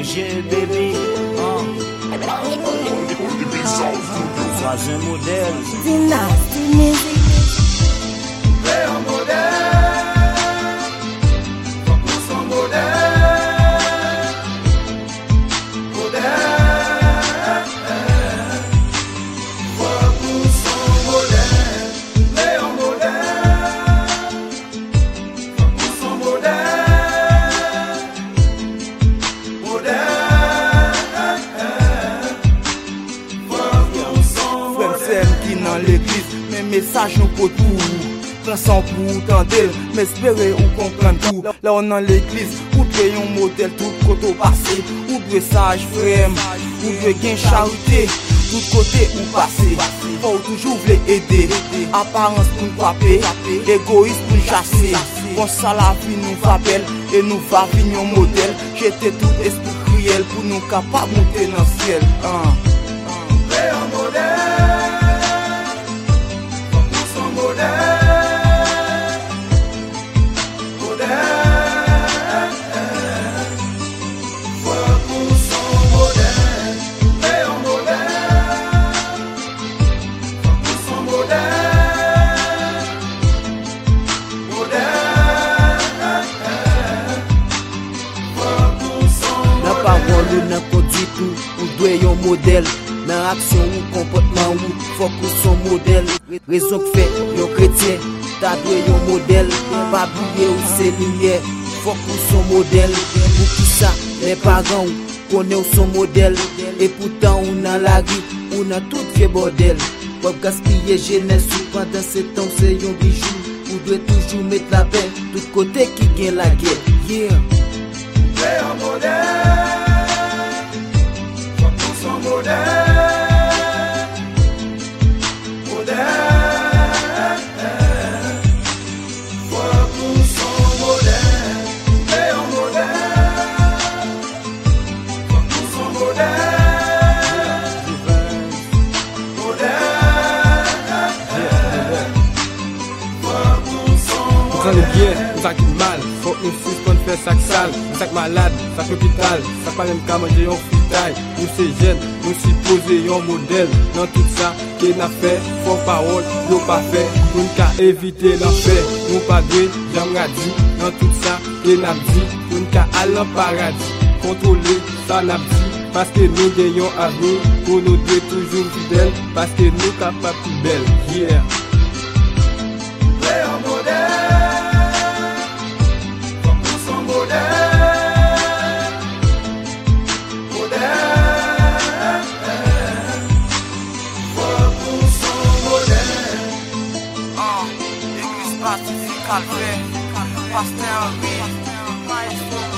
manger, baby. Sois un modèle. Dynasty Music. Play un modèle. Faut qu'on soit modèle. Modèle. Faut qu'on soit modèle. Play un modèle. Faut qu'on soit modèle. Modèle. Frère celle qui dans l'église, mes messages nous pour tout. Prends sans pour tenter, m'espérer ou comprendre tout. Là on dans l'église, ou doit un modèle tout côté passé. Ou doit sage frère, ou doit gain charité. Tout côté ou passé, faut toujours vouloir aider. Apparence pour nous frapper, égoïste pour nous chasser. Bon ça la vie nous va belle, et nous va venir un modèle. J'étais tout esprit cruel pour nous capables de monter dans le ciel. Play un modèle. Faut qu'on soit modèle. Modèle. Faut qu'on soit modèle. Play un modèle. Faut qu'on soit modèle. Modèle. Faut qu'on soit La parole ou nan conduit tout, ou doit yon modèle. Dans action ou comportement ou, faut qu'on soit modèle. Raison que fait, yon chrétien, ta doit yon modèle. Pas oublier ou c'est lumière, faut qu'on soit modèle. Pour qui ça, les parents ou connaissent son modèle. Et pourtant ou dans la rue, ou dans tout vieux bordel. Pas gaspiller jeunesse ou pendant ce temps c'est yon bijou. Ou doit toujours mettre la paix, tout côté qui gagne la guerre. Yeah. play un modèle. Faut qu'on soit modèle. Modèle. Faut qu'on soit modèle. Play un modèle. Faut qu'on soit modèle. Modèle. Faut qu'on soit Nous sommes bien, nous sommes mal. Faut que nous suspendons faire sac sale. Nous sommes malades, sac l'hôpital. Ça pas même qu'à manger en fritaille. Nous c'est jeunes, nous supposons un modèle. Dans tout ça, qu'il n'a fait, faut parole, nous pas fait. Pour nous qu'à éviter l'enfer. Nous pas doué, j'aimerais dit. Dans tout ça, qu'il n'a dit. Pour nous qu'à aller en paradis. Contrôler, ça n'a dit. Parce que nous gagnons à nous. Pour nous deux toujours fidèles. Parce que nous capables plus belles. Yeah. play un modèle. Faut qu'on soit modèle. Modèle. Faut qu'on soit modèle. Église pacifique, calvaire, pasteur, oui.